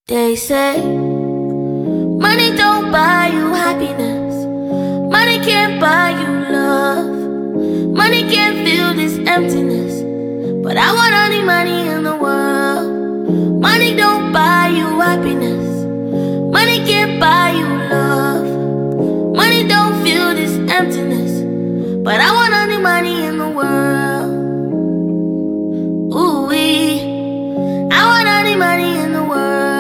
They say money don't buy you happiness. Money can't buy you love. Money can't fill this emptiness. But I want all the money in the world. Money don't buy you happiness. Money can't buy you love. Money don't fill this emptiness. But I want all the money in the world. Ooh-wee. I want all the money in the world.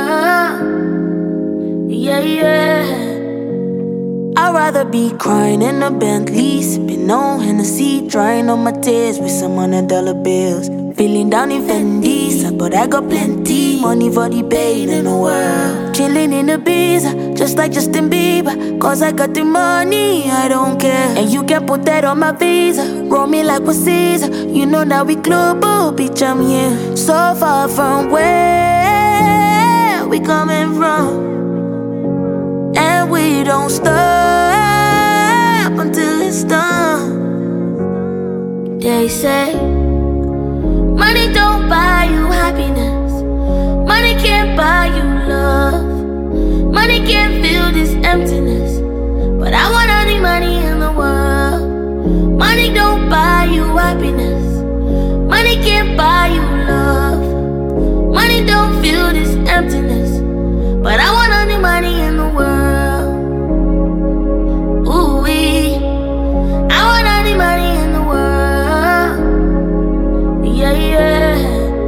Yeah, yeah. I'd rather be crying in a Bentley, sipping on Hennessy, drying on my tears with some $100 bills. Feeling down in Fendi, but I got plenty money for the pain in the world. Chilling in Ibiza, just like Justin Bieber, cause I got the money, I don't care. And you can put that on my visa, roll me like with Caesar. You know that we global, bitch, I'm here. So far from where we coming from, and we don't stop until it's done. They say money don't buy you happiness. Money can't buy you love. Money can't fill this emptiness. But I want all the money in the world. Money don't buy you happiness. Money can't buy you love. Money don't fill this emptiness. But I want all the money in the world. Ooh-wee. I want all the money in the world. Yeah, yeah.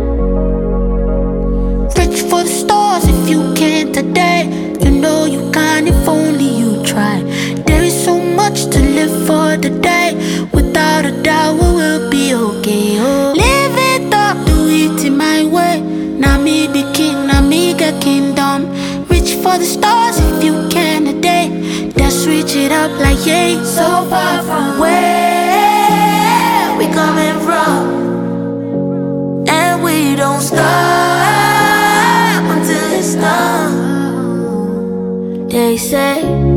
Reach for the stars if you can today. You know you can if only you try. There is so much to live for today. Without a doubt we will be okay. Oh. Live it up, do it in my way. Now me the king, now me get kingdom. Reach for the stars if you can today. Just reach it up like yay. So far from where we coming from, and we don't stop until it's done. They say